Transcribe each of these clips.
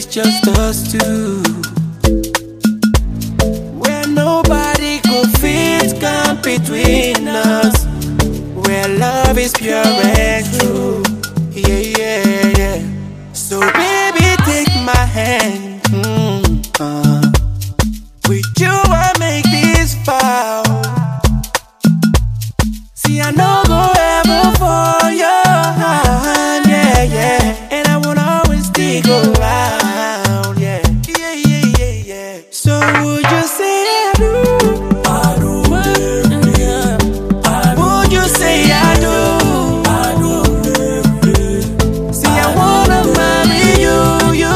just us two. Where nobody could fit come between us. Where love is pure and true. Yeah, yeah, yeah. So baby, take my hand. With you I make this vow. See, I know go ever for your hand, yeah, yeah. And I wanna always stick around, yeah, yeah, yeah, yeah, yeah. So would you say I do? I do, yeah. Would you say I do? I do. See, I wanna marry you, you.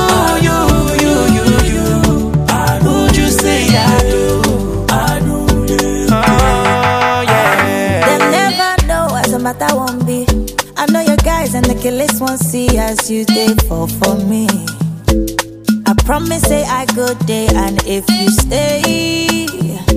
Would you say I do? I do, oh yeah. They never know as a matter won't be. I know your guys and the killers won't see as you did for me. I promise say I go day, and if you stay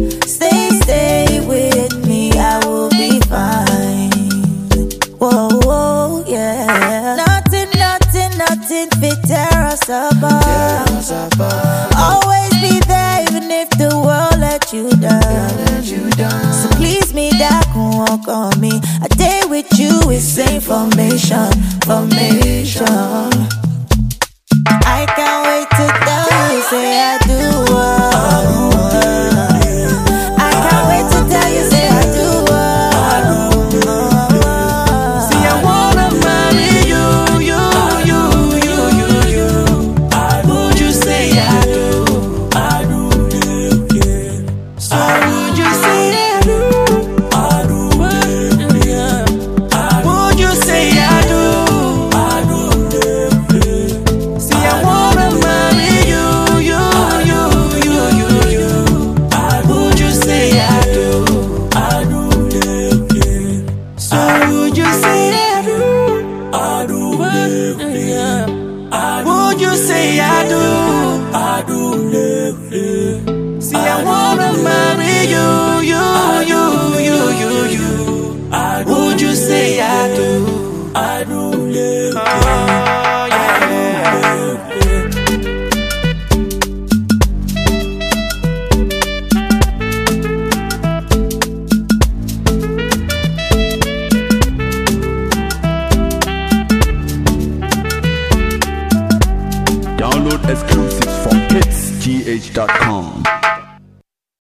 with me, I will be fine. Whoa, whoa, yeah. Nothing fit tear us apart. Always be there even if the world let you down. So please me that can walk on me. A day with you is information. I can't wait to tell you, say I do. I can't wait to tell you, say I do. See, I wanna marry you. Would you say I do? I do, yeah. So would you say I do? I do, yeah. Would you say I do? I do, see, I wanna marry you. Would you say I do? I do, yeah. So would you say I do? I do, yeah. Would you say I do? I do, yeah. See, I wanna marry you. Would you say I do? I do, yeah. Oh, yeah. Download exclusives from hitsgh.com.